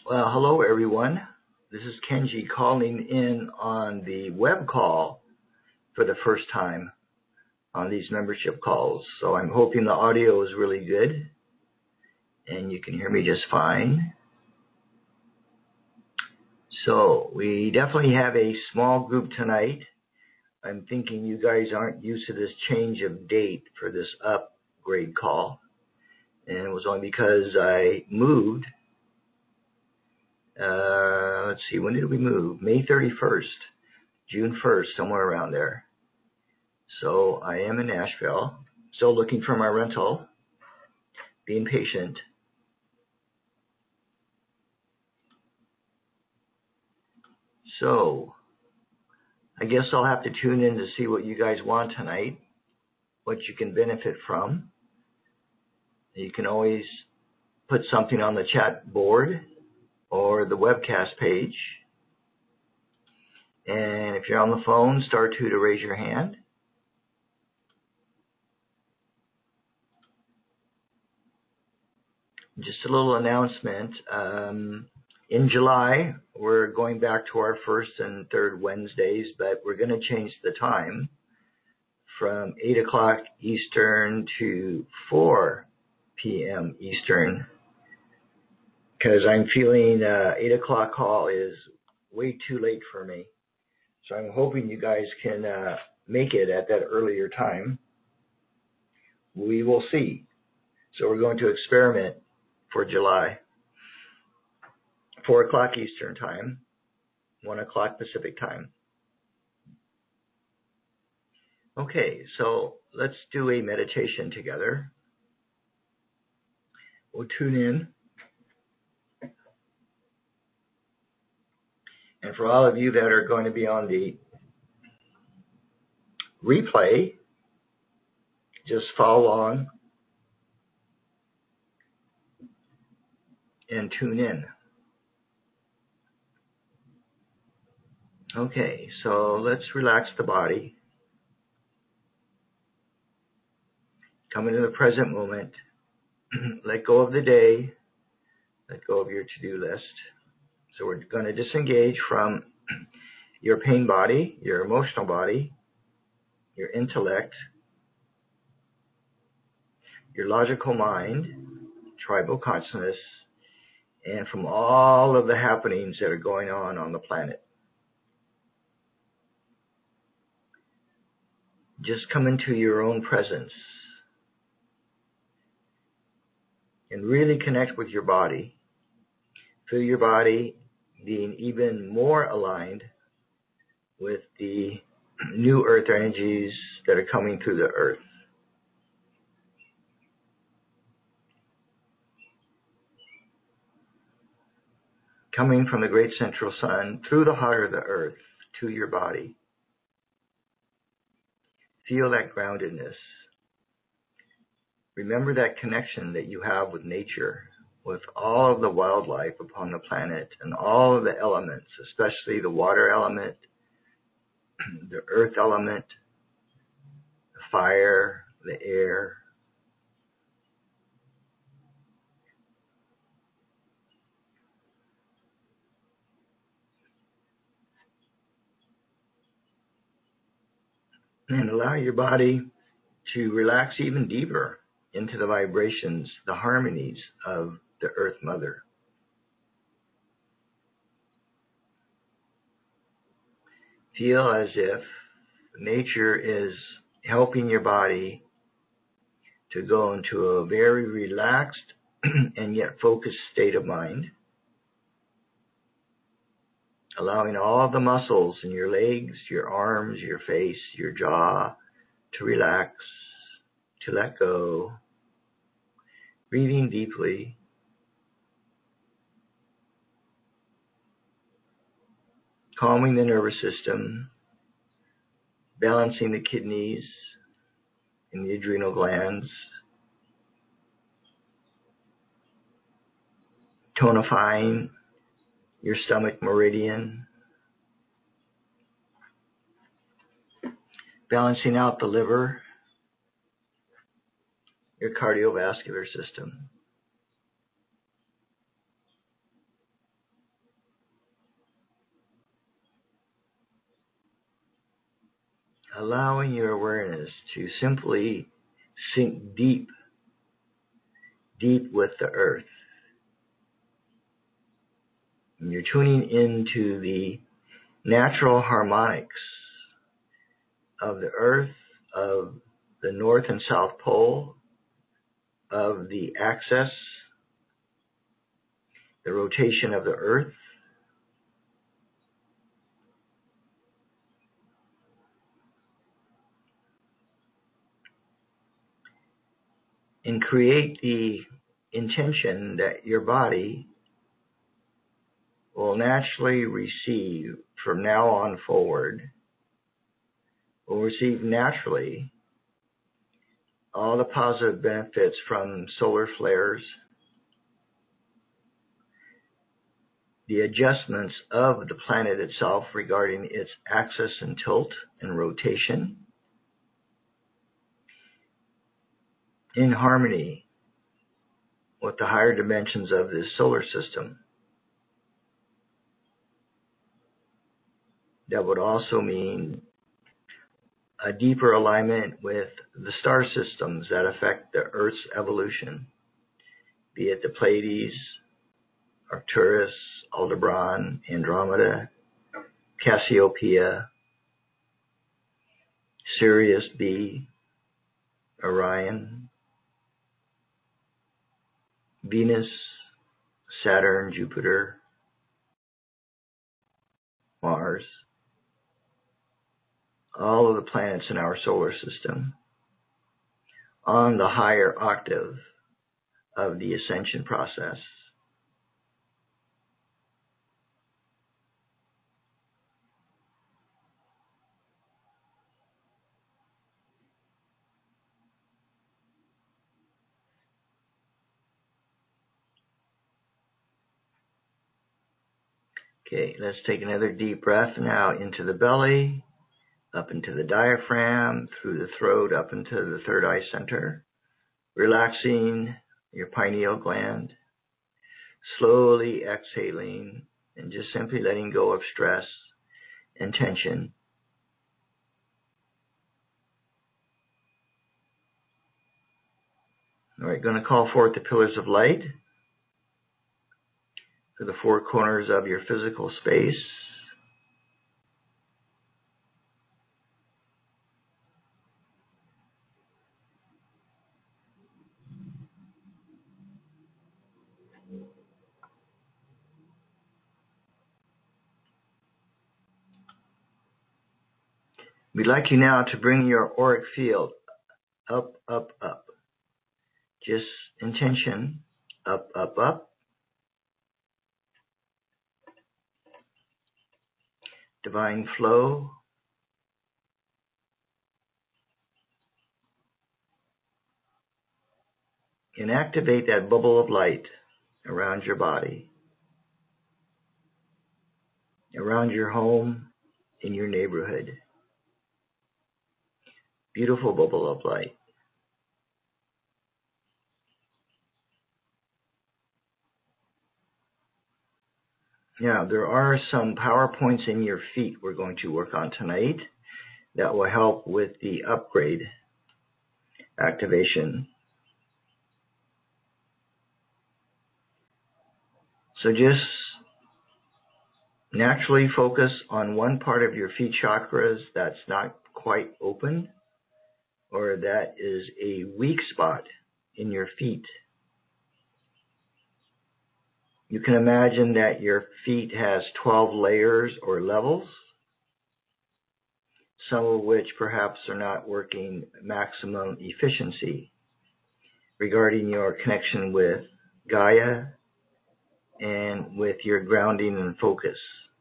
Well, hello everyone. This is Kenji calling in on the web call for the first time on these membership calls. So I'm hoping the audio is really good and you can hear me just fine. So we definitely have a small group tonight. I'm thinking you guys aren't used to this change of date for this upgrade call. And it was only because I moved. Let's see, when did we move? May 31st, June 1st, somewhere around there. So I am in Nashville, still looking for my rental, being patient. So I guess I'll have to tune in to see what you guys want tonight, what you can benefit from. You can always put something on the chat board or the webcast page. And if you're on the phone, star 2 to raise your hand. Just a little announcement. In July, we're going back to our first and third Wednesdays, but we're going to change the time from 8 o'clock Eastern to 4 p.m. Eastern, because I'm feeling 8 o'clock call is way too late for me. So I'm hoping you guys can make it at that earlier time. We will see. So we're going to experiment for July. 4 o'clock Eastern time, 1 o'clock Pacific time. Okay, so let's do a meditation together. We'll tune in. And for all of you that are going to be on the replay, just follow along and tune in. Okay, so let's relax the body. Come into the present moment. Let go of the day. Let go of your to-do list. So we're going to disengage from your pain body, your emotional body, your intellect, your logical mind, tribal consciousness, and from all of the happenings that are going on the planet. Just come into your own presence and really connect with your body. Feel your body being even more aligned with the new earth energies that are coming through the earth. Coming from the great central sun through the heart of the earth to your body. Feel that groundedness. Remember that connection that you have with nature, with all of the wildlife upon the planet and all of the elements, especially the water element, the earth element, the fire, the air. And allow your body to relax even deeper into the vibrations, the harmonies of the Earth Mother. Feel as if nature is helping your body to go into a very relaxed and yet focused state of mind, allowing all the muscles in your legs, your arms, your face, your jaw to relax, to let go, breathing deeply. Calming the nervous system, balancing the kidneys and the adrenal glands, tonifying your stomach meridian, balancing out the liver, your cardiovascular system. allowing your awareness to simply sink deep with the earth. And you're tuning into the natural harmonics of the earth, of the North and South Pole, of the axis, the rotation of the earth. And create the intention that your body will naturally receive from now on forward, will receive naturally all the positive benefits from solar flares, the adjustments of the planet itself regarding its axis and tilt and rotation, in harmony with the higher dimensions of this solar system. That would also mean a deeper alignment with the star systems that affect the Earth's evolution, be it the Pleiades, Arcturus, Aldebaran, Andromeda, Cassiopeia, Sirius B, Orion, Venus, Saturn, Jupiter, Mars, all of the planets in our solar system on the higher octave of the ascension process. Okay, let's take another deep breath now into the belly, up into the diaphragm, through the throat, up into the third eye center, relaxing your pineal gland, slowly exhaling and just simply letting go of stress and tension. All right, going to call forth the pillars of light for the four corners of your physical space. We'd like you now to bring your auric field up, up, up. Just intention, up, up, up. Divine flow. And activate that bubble of light around your body, around your home, in your neighborhood. Beautiful bubble of light. Now, there are some power points in your feet we're going to work on tonight that will help with the upgrade activation. So just naturally focus on one part of your feet chakras that's not quite open, or that is a weak spot in your feet. You can imagine that your feet has 12 layers or levels, some of which perhaps are not working maximum efficiency regarding your connection with Gaia and with your grounding and focus.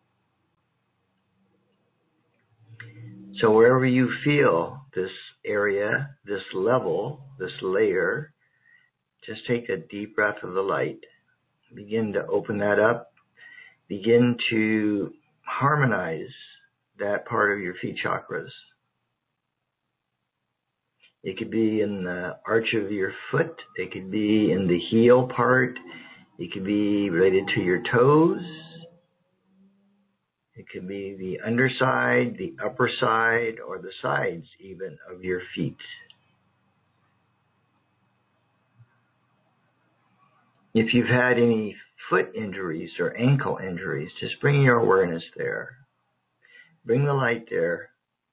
So wherever you feel this area, this level, this layer, just take a deep breath of the light. Begin to open that up. Begin to harmonize that part of your feet chakras. It could be in the arch of your foot. It could be in the heel part. It could be related to your toes. It could be the underside, the upper side, or the sides even of your feet. If you've had any foot injuries or ankle injuries, just bring your awareness there. Bring the light there.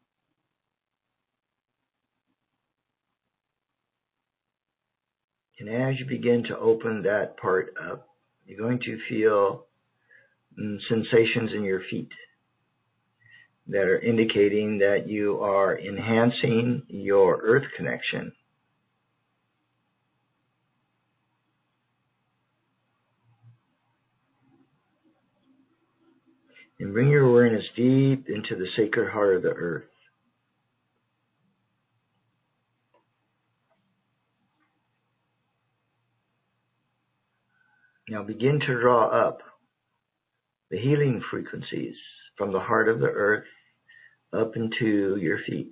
And as you begin to open that part up, you're going to feel sensations in your feet that are indicating that you are enhancing your earth connection. And bring your awareness deep into the sacred heart of the earth. Now begin to draw up the healing frequencies from the heart of the earth up into your feet.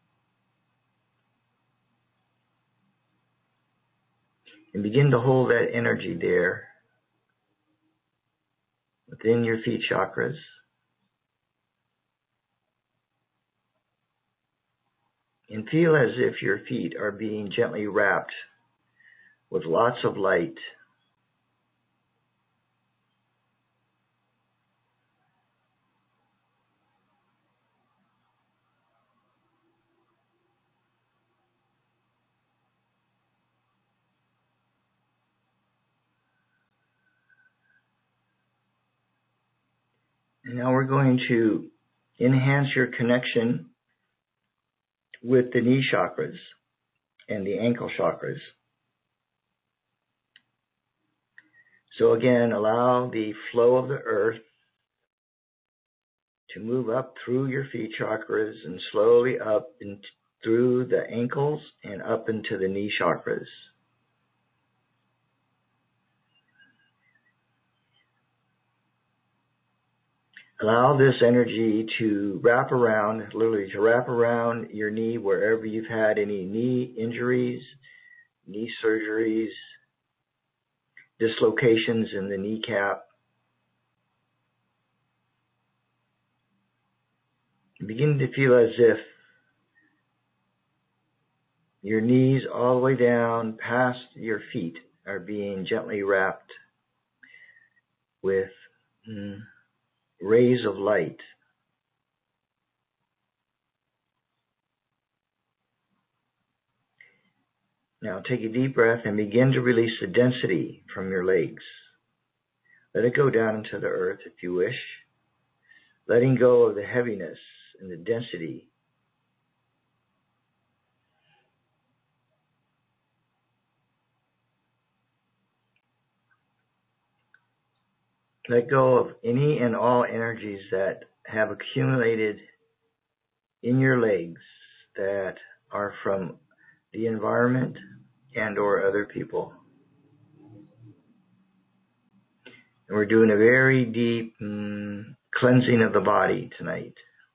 And begin to hold that energy there within your feet chakras. And feel as if your feet are being gently wrapped with lots of light. And now we're going to enhance your connection with the knee chakras and the ankle chakras. So again, allow the flow of the earth to move up through your feet chakras and slowly up and through the ankles and up into the knee chakras. Allow this energy to wrap around, literally to wrap around your knee wherever you've had any knee injuries, knee surgeries, dislocations in the kneecap. Begin to feel as if your knees all the way down past your feet are being gently wrapped with rays of light. Now take a deep breath and begin to release the density from your legs. Let it go down into the earth if you wish, letting go of the heaviness and the density. Let go of any and all energies that have accumulated in your legs that are from the environment and or other people. And we're doing a very deep cleansing of the body tonight.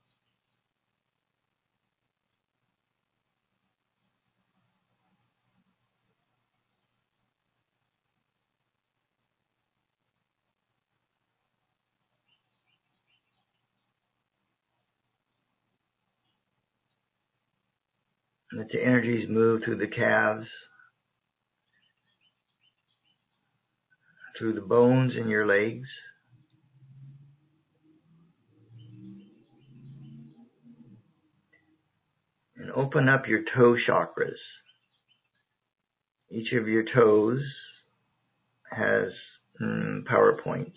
Let the energies move through the calves, through the bones in your legs, and open up your toe chakras. Each of your toes has power points.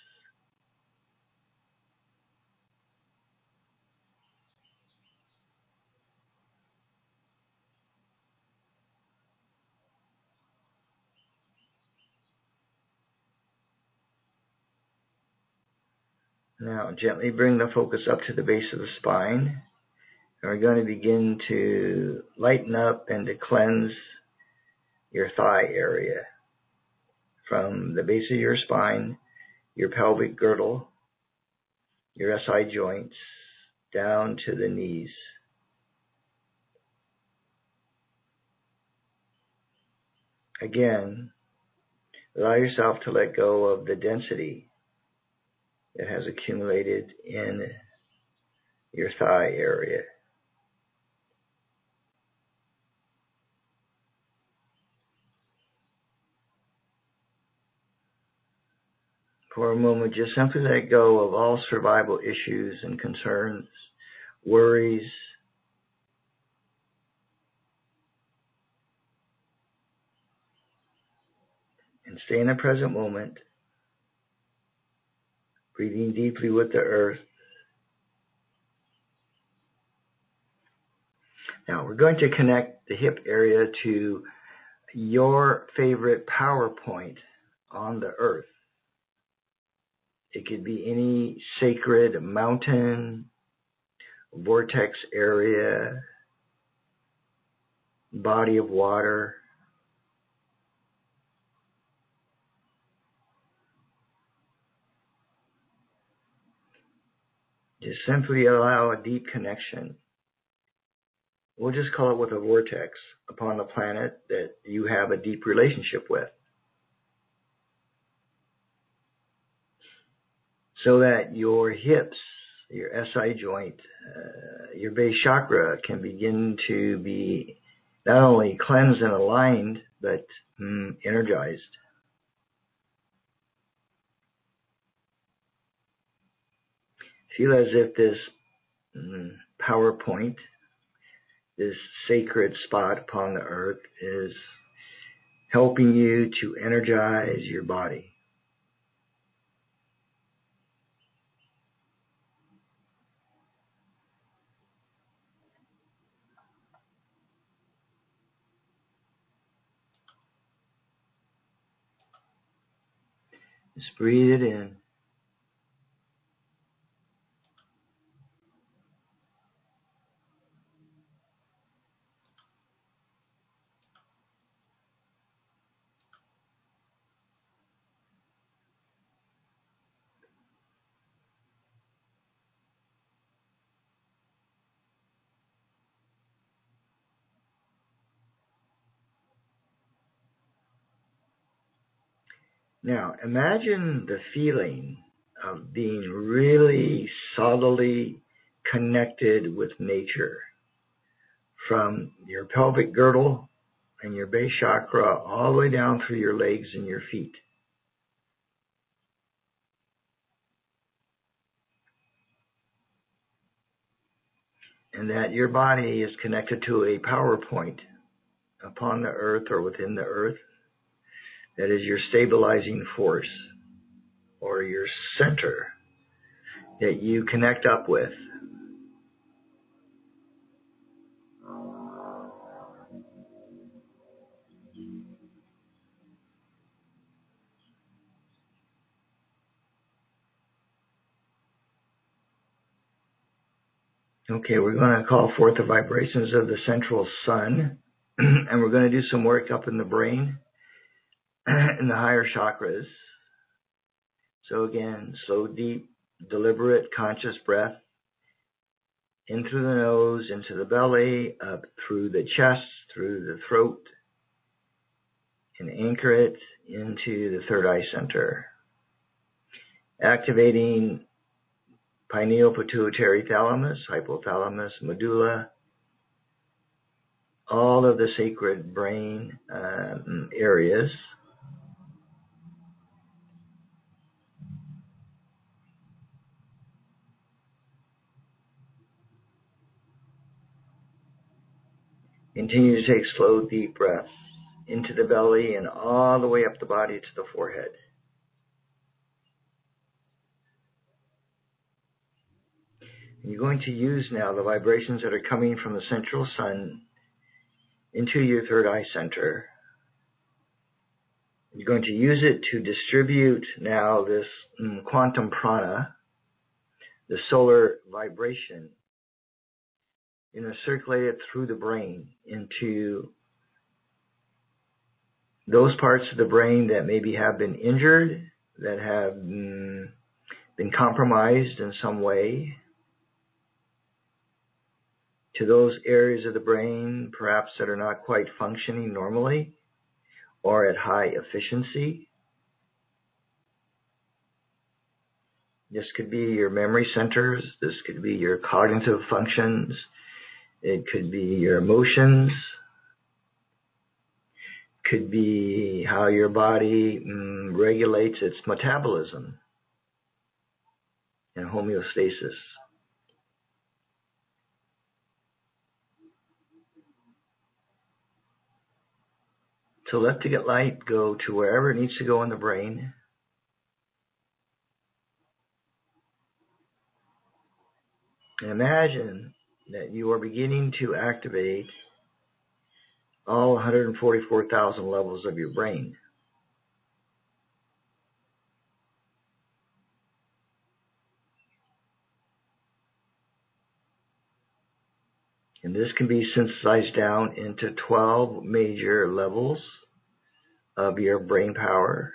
Now gently bring the focus up to the base of the spine. And we're going to begin to lighten up and to cleanse your thigh area from the base of your spine, your pelvic girdle, your SI joints, down to the knees. Again, allow yourself to let go of the density that has accumulated in your thigh area. For a moment, just simply let go of all survival issues and concerns, worries, and stay in the present moment, breathing deeply with the earth. Now, we're going to connect the hip area to your favorite power point on the earth. It could be any sacred mountain, vortex area, body of water. Just simply allow a deep connection. We'll just call it with a vortex upon the planet that you have a deep relationship with. So that your hips, your SI joint, your base chakra can begin to be not only cleansed and aligned, but energized. Feel as if this power point, this sacred spot upon the earth, is helping you to energize your body. Just breathe it in. Now, imagine the feeling of being really solidly connected with nature, from your pelvic girdle and your base chakra all the way down through your legs and your feet. And that your body is connected to a power point upon the earth or within the earth that is your stabilizing force or your center that you connect up with. Okay, we're going to call forth the vibrations of the central sun, and we're going to do some work up in the brain in the higher chakras. So again, slow, deep, deliberate, conscious breath in through the nose, into the belly, up through the chest, through the throat, and anchor it into the third eye center. Activating pineal pituitary thalamus, hypothalamus, medulla, all of the sacred brain areas. Continue to take slow, deep breaths into the belly and all the way up the body to the forehead. And you're going to use now the vibrations that are coming from the central sun into your third eye center. You're going to use it to distribute now this quantum prana, the solar vibration. You're going to circulate it through the brain into those parts of the brain that maybe have been injured, that have been compromised in some way, to those areas of the brain perhaps that are not quite functioning normally or at high efficiency. This could be your memory centers. This could be your cognitive functions. It could be your emotions. It could be how your body regulates its metabolism and homeostasis. So let the light go to wherever it needs to go in the brain. And imagine that you are beginning to activate all 144,000 levels of your brain. And this can be synthesized down into 12 major levels of your brain power.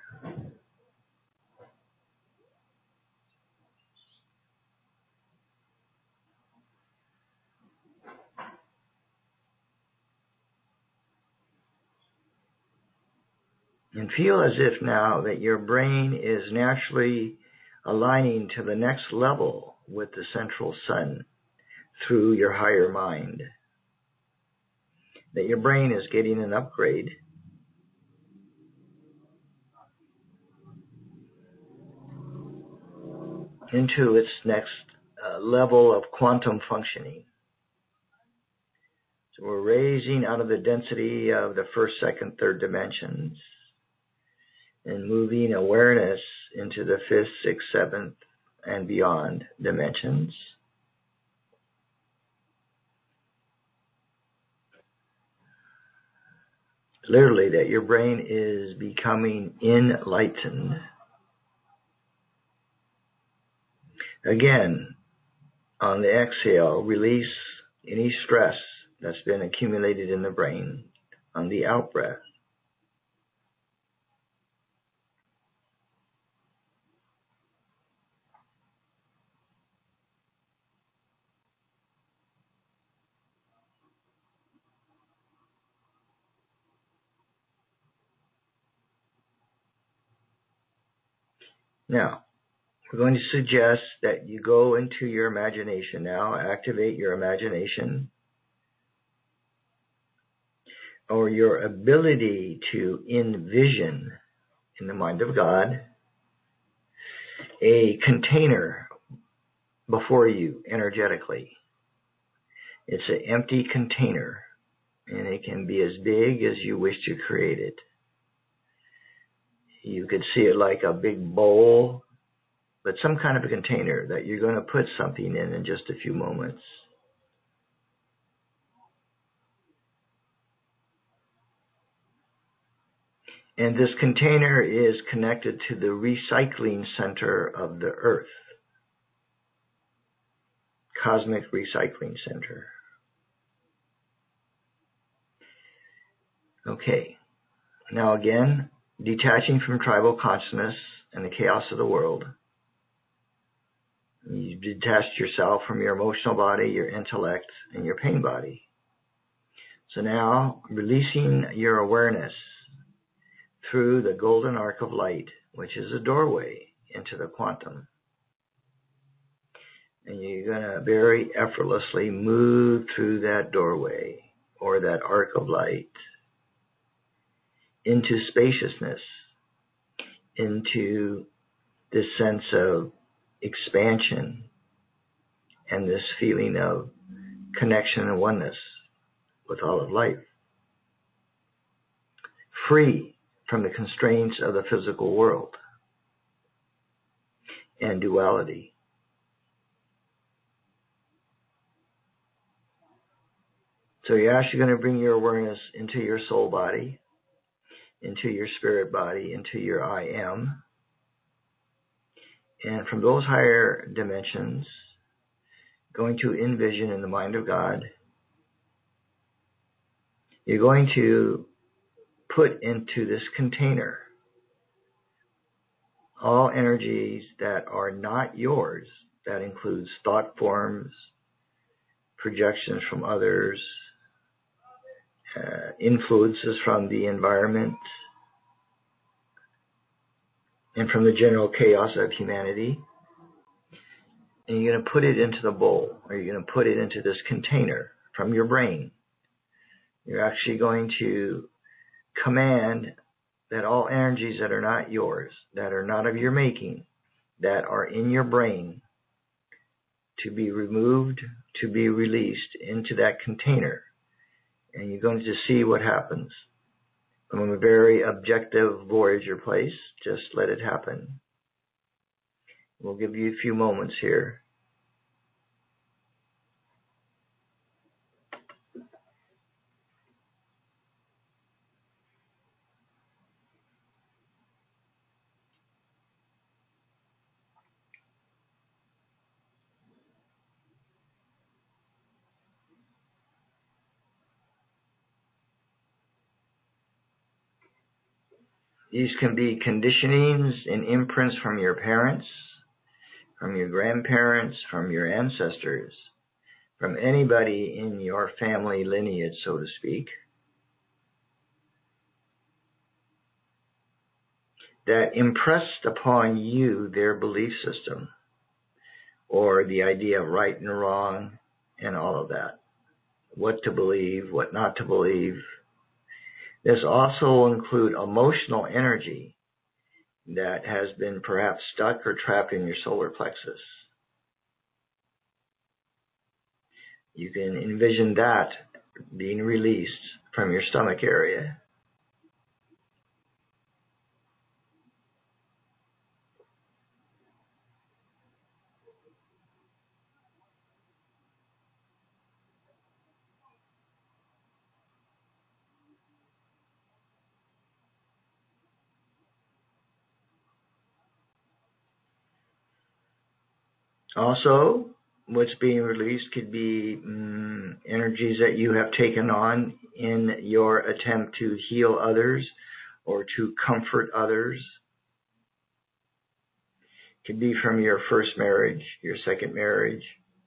And feel as if now that your brain is naturally aligning to the next level with the central sun through your higher mind. That your brain is getting an upgrade into its next level of quantum functioning. So we're raising out of the density of the first, second, third dimensions and moving awareness into the fifth, sixth, seventh, and beyond dimensions. Literally, that your brain is becoming enlightened. Again, on the exhale, release any stress that's been accumulated in the brain. On the out breath, now, we're going to suggest that you go into your imagination now, activate your imagination or your ability to envision in the mind of God a container before you energetically. It's an empty container and it can be as big as you wish to create it. You could see it like a big bowl, but some kind of a container that you're going to put something in just a few moments. And this container is connected to the recycling center of the earth, cosmic recycling center. Okay, now again, detaching from tribal consciousness and the chaos of the world. You detached yourself from your emotional body, your intellect, and your pain body. So now, releasing your awareness through the golden arc of light, which is a doorway into the quantum. And you're going to very effortlessly move through that doorway or that arc of light into spaciousness, into this sense of expansion and this feeling of connection and oneness with all of life. Free from the constraints of the physical world and duality. So you're actually going to bring your awareness into your soul body, into your spirit body, into your I am. And from those higher dimensions, going to envision in the mind of God, you're going to put into this container all energies that are not yours. That includes thought forms, projections from others, influences from the environment, and from the general chaos of humanity. and you're going to put it into the bowl, or you're going to put it into this container from your brain. You're actually going to command that all energies that are not yours, that are not of your making, that are in your brain, to be removed, to be released into that container. And you're going to see what happens. From a very objective Voyager place, just let it happen. We'll give you a few moments here. These can be conditionings and imprints from your parents, from your grandparents, from your ancestors, from anybody in your family lineage, so to speak, that impressed upon you their belief system, or the idea of right and wrong and all of that. What to believe, what not to believe. This also will include emotional energy that has been perhaps stuck or trapped in your solar plexus. You can envision that being released from your stomach area. Also, what's being released could be energies that you have taken on in your attempt to heal others or to comfort others. Could be from your first marriage, your second marriage.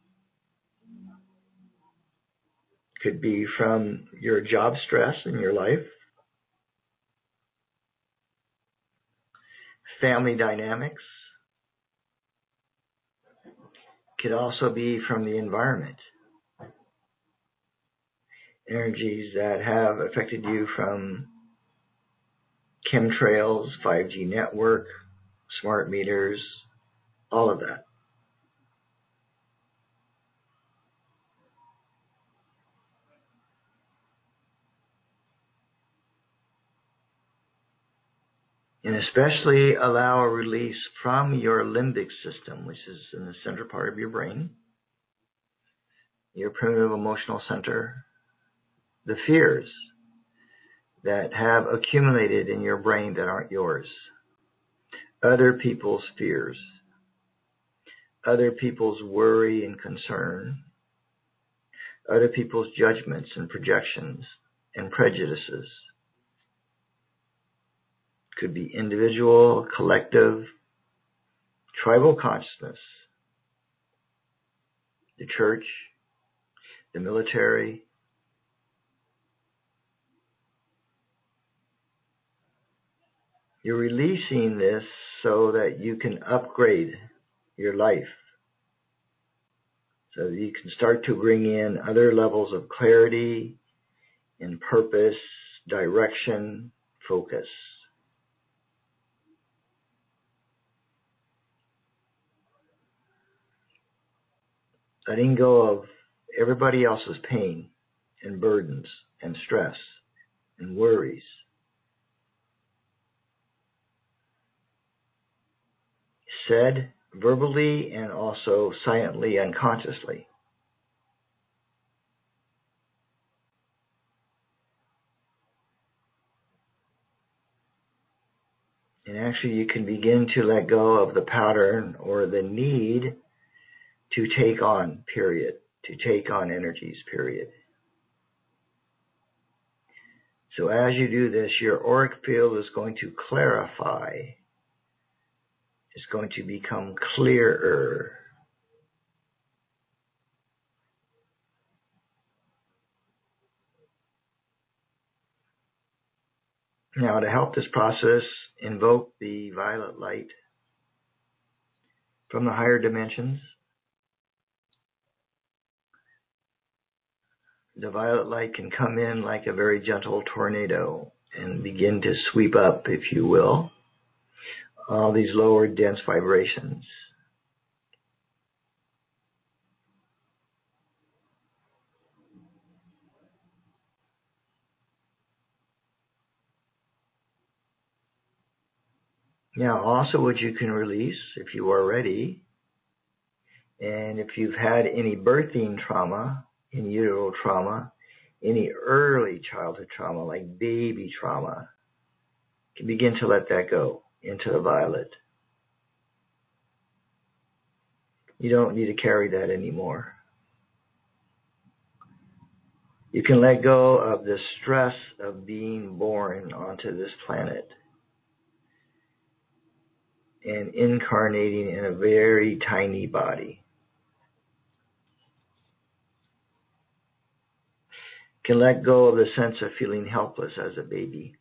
Could be from your job stress in your life. Family dynamics. Could also be from the environment. Energies that have affected you from chemtrails, 5G network, smart meters, all of that. And especially allow a release from your limbic system, which is in the center part of your brain, your primitive emotional center, the fears that have accumulated in your brain that aren't yours, other people's fears, other people's worry and concern, other people's judgments and projections and prejudices. Could be individual, collective, tribal consciousness, the church, the military. You're releasing this so that you can upgrade your life, so that you can start to bring in other levels of clarity and purpose, direction, focus. Letting go of everybody else's pain and burdens and stress and worries. Said verbally and also silently, unconsciously. And actually you can begin to let go of the pattern or the need to take on, period, to take on energies, period. So as you do this, your auric field is going to clarify. It's going to become clearer. Now, to help this process, invoke the violet light from the higher dimensions the violet light can come in like a very gentle tornado and begin to sweep up, if you will, all these lower dense vibrations. Now, also what you can release, if you are ready, and if you've had any birthing trauma, in utero trauma, any early childhood trauma, like baby trauma, you can begin to let that go into the violet. You don't need to carry that anymore. You can let go of the stress of being born onto this planet and incarnating in a very tiny body. You can let go of the sense of feeling helpless as a baby.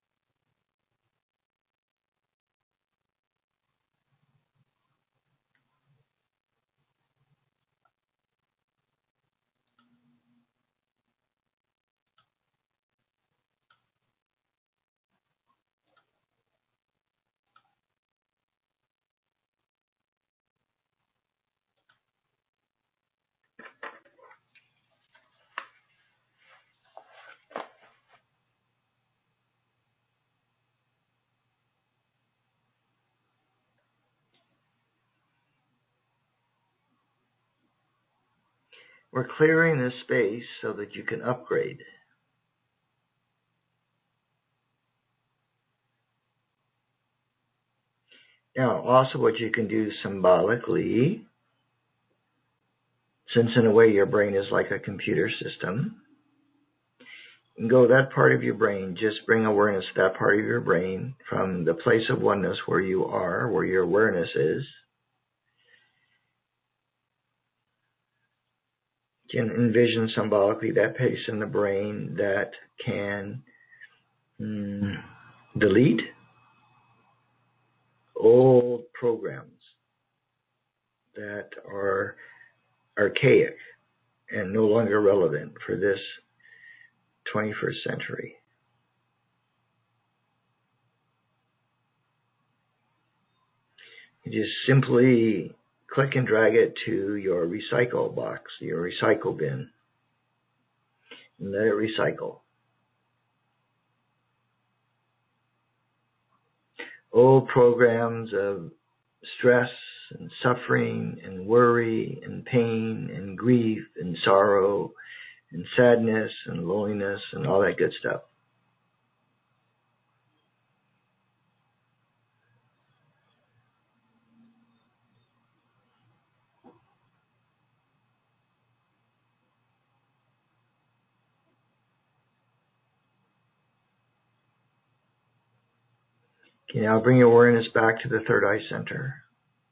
We're clearing this space so that you can upgrade. Now, also what you can do symbolically, since in a way your brain is like a computer system, you can go that part of your brain, just bring awareness to that part of your brain from the place of oneness where you are, where your awareness is. You can envision symbolically that place in the brain that can delete old programs that are archaic and no longer relevant for this 21st century. You just simply click and drag it to your recycle box, your recycle bin, and let it recycle. Old programs of stress and suffering and worry and pain and grief and sorrow and sadness and loneliness and all that good stuff. Okay, now bring your awareness back to the third eye center.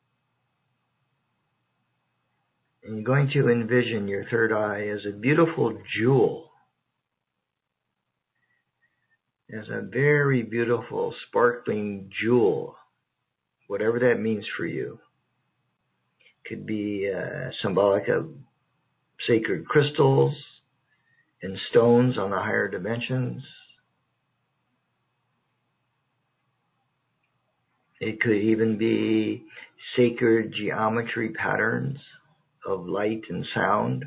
And you're going to envision your third eye as a beautiful jewel, as a very beautiful, sparkling jewel, whatever that means for you. Could be symbolic of sacred crystals and stones on the higher dimensions. It could even be sacred geometry patterns of light and sound.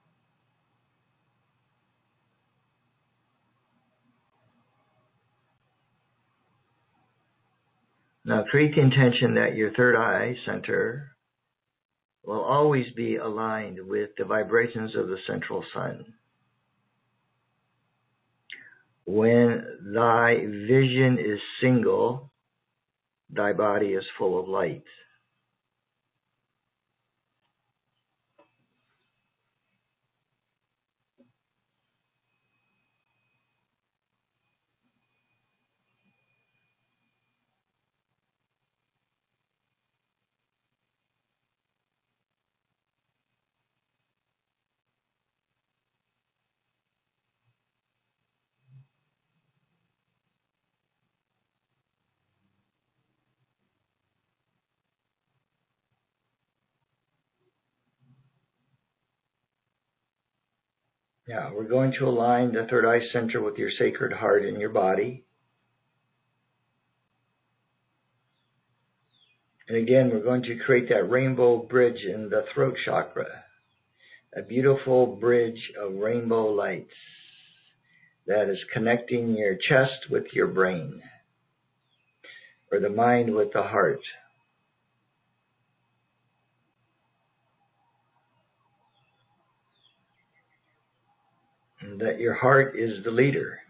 Now create the intention that your third eye center will always be aligned with the vibrations of the central sun. When thy vision is single, thy body is full of light. Now, we're going to align the third eye center with your sacred heart in your body. And again, we're going to create that rainbow bridge in the throat chakra, a beautiful bridge of rainbow lights that is connecting your chest with your brain, or the mind with the heart. And that your heart is the leader.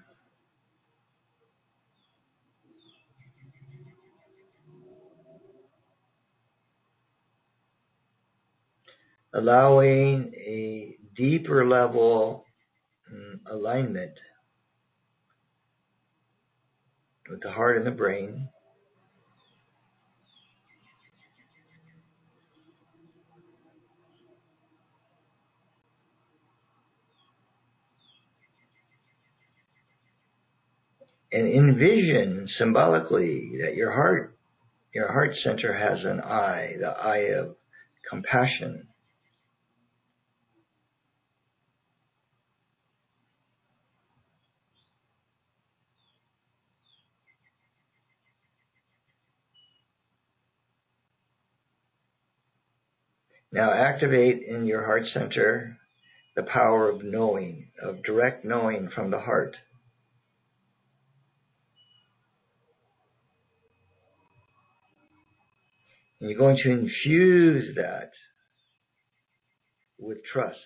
Allowing a deeper level alignment with the heart and the brain. And envision symbolically that your heart center has an eye, the eye of compassion. Now activate in your heart center the power of knowing, of direct knowing from the heart. And you're going to infuse that with trust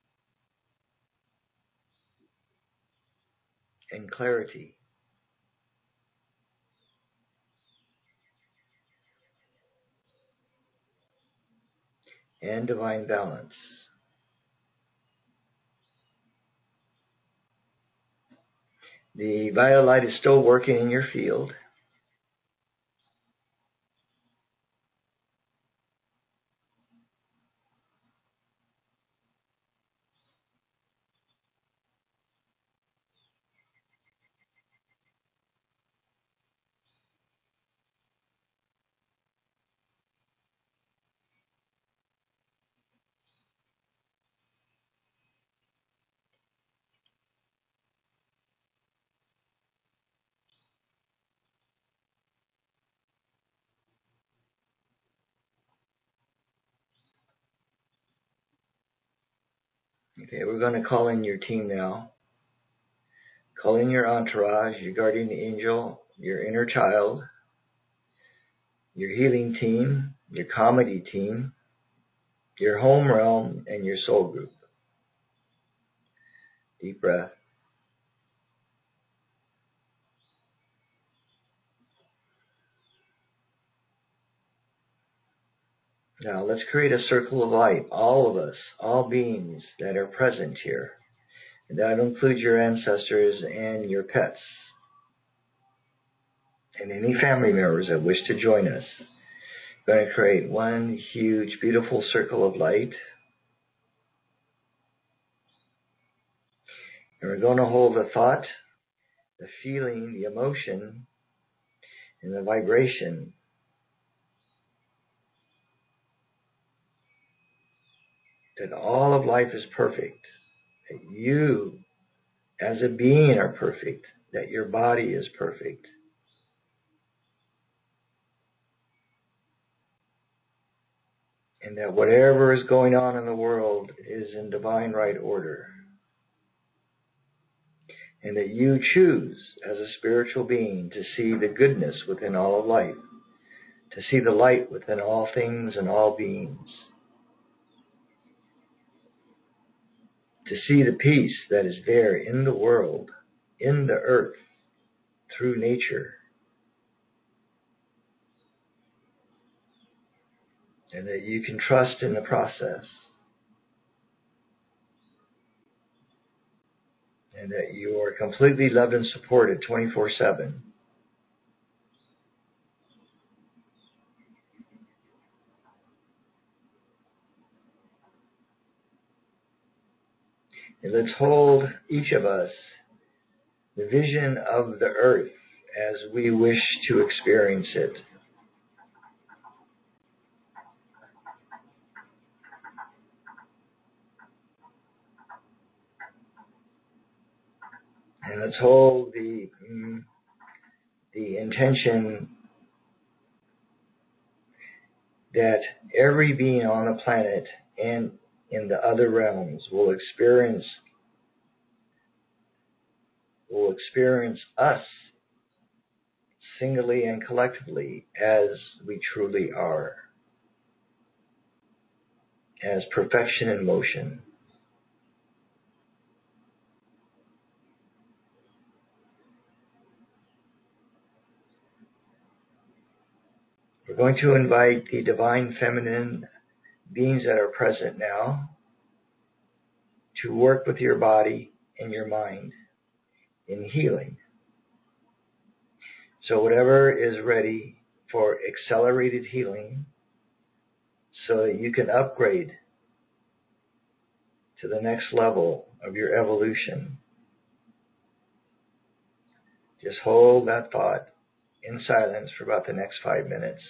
and clarity and divine balance. The violet light is still working in your field. Okay, we're going to call in your team now. Call in your entourage, your guardian angel, your inner child, your healing team, your comedy team, your home realm, and your soul group. Deep breath. Now let's create a circle of light, all of us, all beings that are present here. And that includes your ancestors and your pets, and any family members that wish to join us. We're going to create one huge, beautiful circle of light. And we're going to hold the thought, the feeling, the emotion, and the vibration that all of life is perfect, that you as a being are perfect, that your body is perfect, and that whatever is going on in the world is in divine right order, and that you choose as a spiritual being to see the goodness within all of life, to see the light within all things and all beings, to see the peace that is there in the world, in the earth, through nature, and that you can trust in the process, and that you are completely loved and supported 24/7. And let's hold, each of us, the vision of the earth as we wish to experience it. And let's hold the intention that every being on the planet and in the other realms will experience us singly and collectively as we truly are, as perfection in motion. We're going to invite the divine feminine beings that are present now to work with your body and your mind in healing. So whatever is ready for accelerated healing so that you can upgrade to the next level of your evolution, just hold that thought in silence for about the next 5 minutes.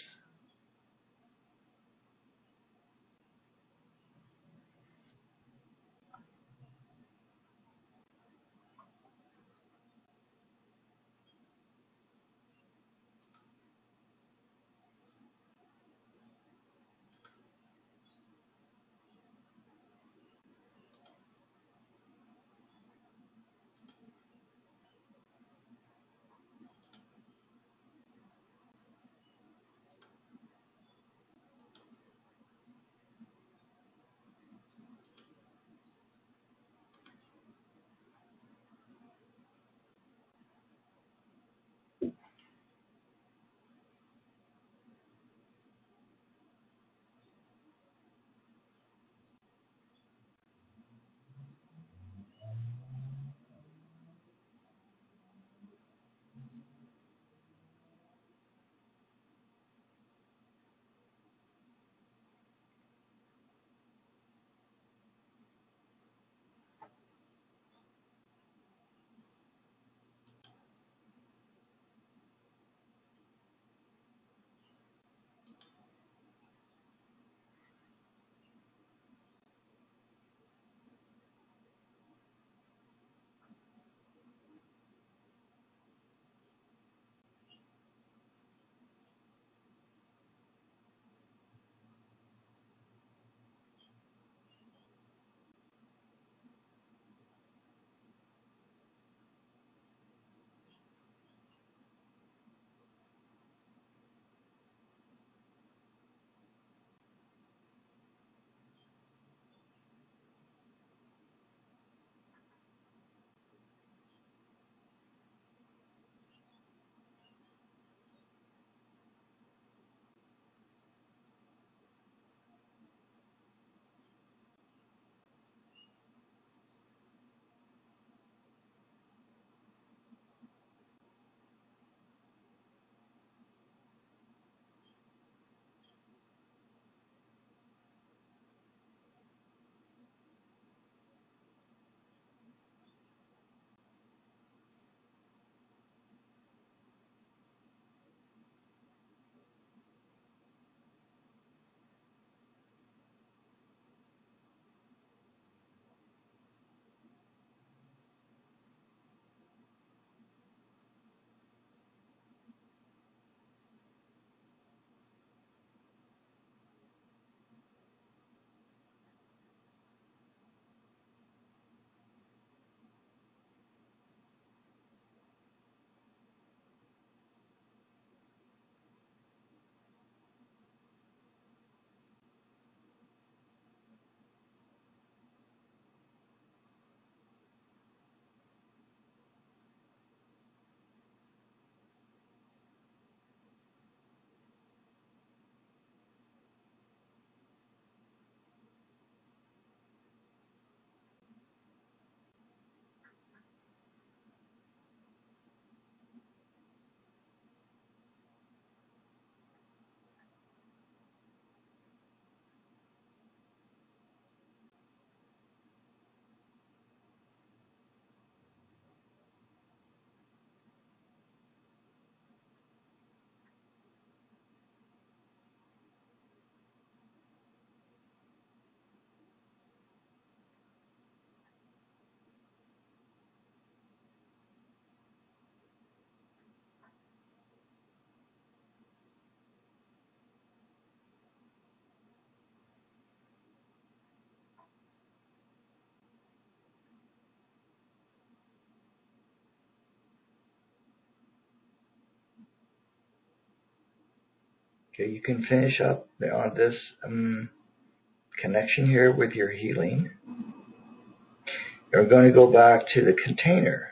Okay, you can finish up on this connection here with your healing. We're going to go back to the container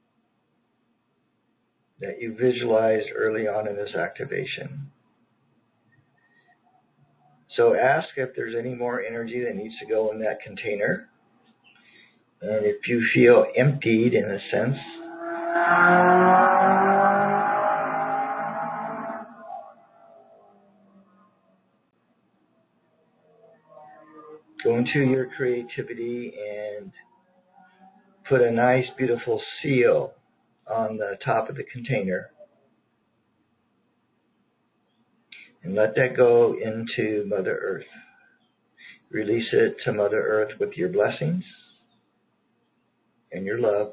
that you visualized early on in this activation. So ask if there's any more energy that needs to go in that container. And if you feel emptied in a sense, go into your creativity and put a nice, beautiful seal on the top of the container. And let that go into Mother Earth. Release it to Mother Earth with your blessings and your love.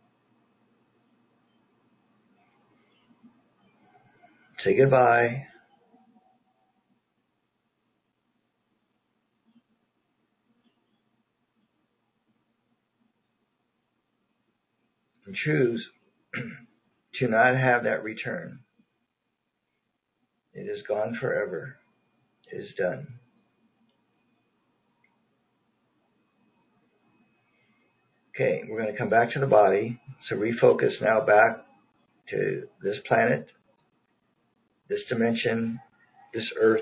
Say goodbye. And choose to not have that return. It is gone forever. It is done. Okay, we're going to come back to the body. So refocus now back to this planet, this dimension, this earth,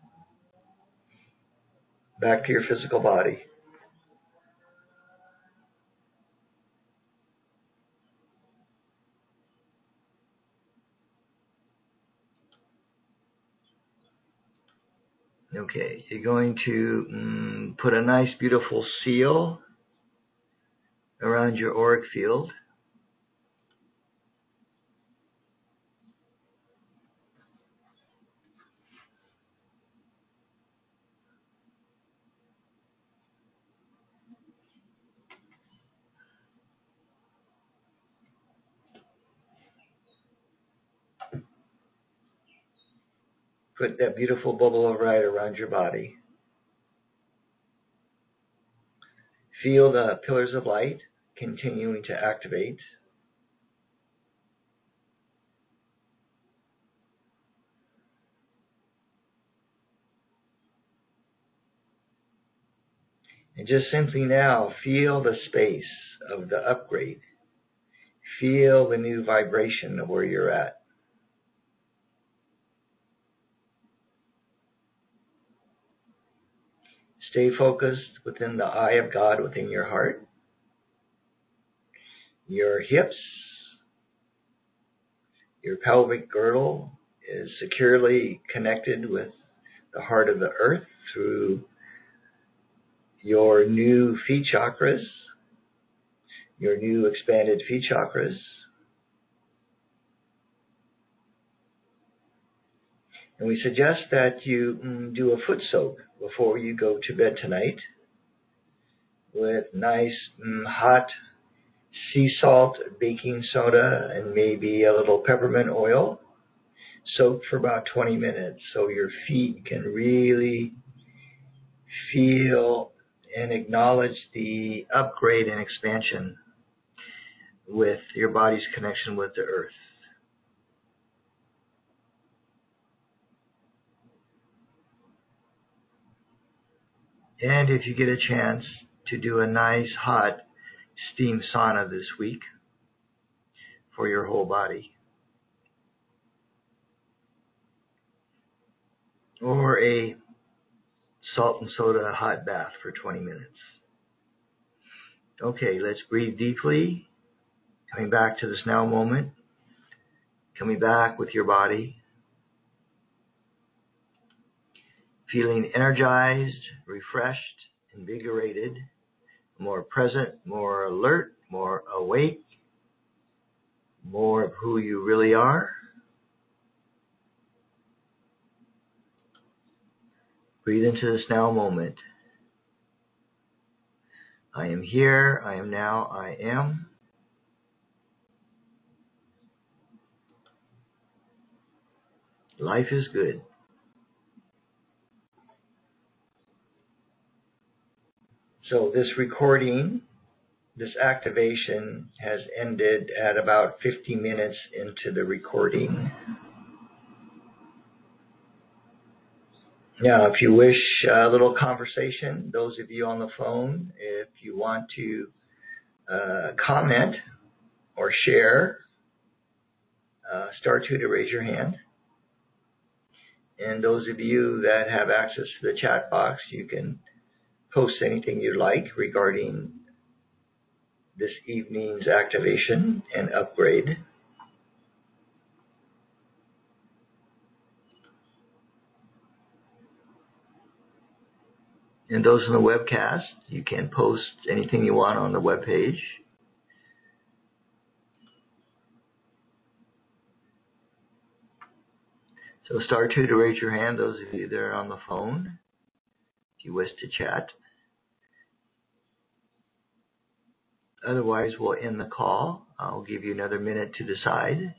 back to your physical body. Okay, you're going to put a nice, beautiful seal around your auric field. Put that beautiful bubble of light around your body. Feel the pillars of light continuing to activate. And just simply now feel the space of the upgrade. Feel the new vibration of where you're at. Stay focused within the eye of God within your heart. Your hips, your pelvic girdle is securely connected with the heart of the earth through your new feet chakras, your new expanded feet chakras. And we suggest that you do a foot soak before you go to bed tonight with nice hot sea salt, baking soda, and maybe a little peppermint oil. Soak for about 20 minutes so your feet can really feel and acknowledge the upgrade and expansion with your body's connection with the earth. And if you get a chance to do a nice hot steam sauna this week for your whole body, or a salt and soda hot bath for 20 minutes. Okay, let's breathe deeply, coming back to this now moment, coming back with your body, feeling energized, refreshed, invigorated, more present, more alert, more awake, more of who you really are. Breathe into this now moment. I am here, I am now, I am. Life is good. So this recording, this activation has ended at about 50 minutes into the recording. Now, if you wish a little conversation, those of you on the phone, if you want to comment or share, star 2 to raise your hand. And those of you that have access to the chat box, you can post anything you'd like regarding this evening's activation and upgrade. And those in the webcast, you can post anything you want on the webpage. So star 2 to raise your hand, those of you that are on the phone, if you wish to chat. Otherwise, we'll end the call. I'll give you another minute to decide.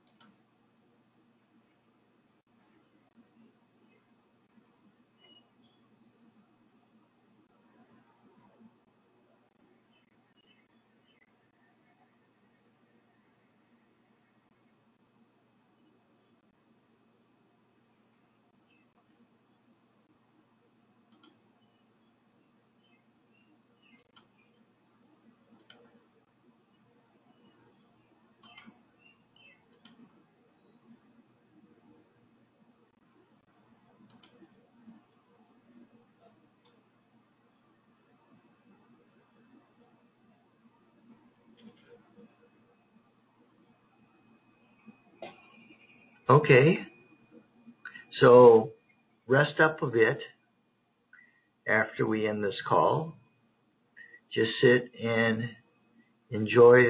Okay, so rest up a bit after we end this call. Just sit and enjoy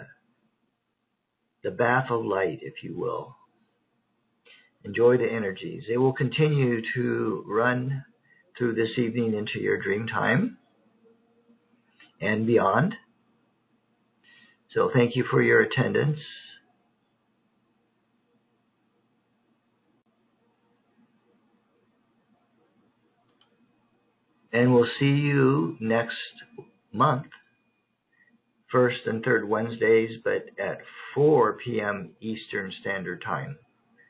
the bath of light, if you will. Enjoy the energies. They will continue to run through this evening into your dream time and beyond. So thank you for your attendance. And we'll see you next month, first and third Wednesdays, but at 4 p.m. Eastern Standard Time.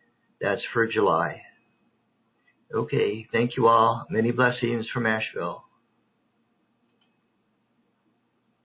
That's for July. Okay, thank you all. Many blessings from Asheville.